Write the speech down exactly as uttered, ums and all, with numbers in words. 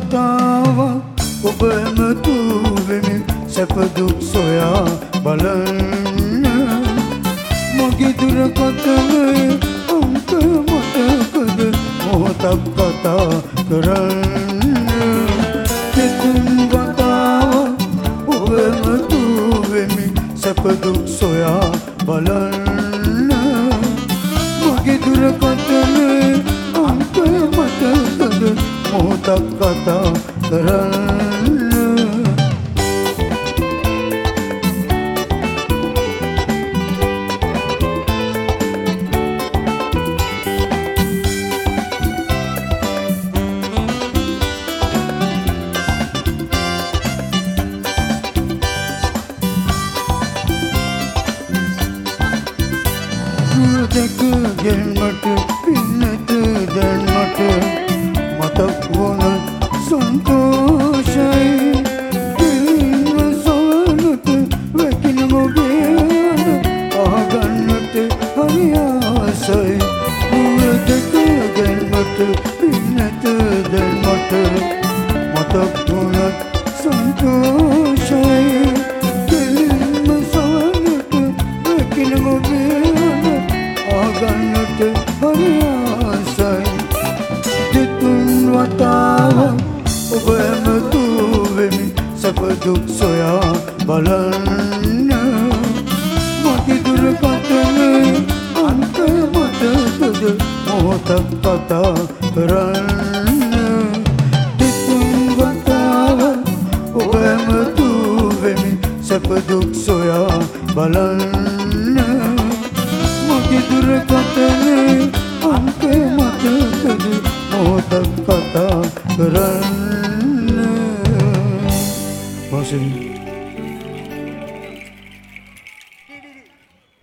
වතාවක් ඔබ එමතු වෙමින් සැප දුක් සොයා බලන්න මගේ දුරකථනයේ අංක මතකද මොහොතක් කතා කරන්න දෙතුන් වතාවක් ඔබ එමතු වෙමින් සැප දුක් සොයා බලන්න මගේ දුරකථනයේ අංක මතකද මොහොතක් කතා කරන්න දෙක ගෙල්මට පින්නත දැන් මට මතක් වුණ සන්තෝෂයි දින සොවනට වැකින මොගේ අහගන්නට හරි ආසයි දෙක ගෙල්මට පින්නත දැන් මට මතක් වුණ සන්තෝෂයි දින සොවනට වැකින මොගේ ගන්නට හරි ආසයි දෙතුන් වතාවක් ඔබ එමතු වෙමින් සැප දුක් සොයා බලන්න මගේ දුරකථනයේ අංක මතකද මොහොතක් කතා කරන්න දෙතුන් වතාවක් ඔබ එමතු වෙමින් සැප දුක් සොයා බලන්න මගේ දුරකථනයේ අංක මතකද මොහොතක් කතා කරන්න.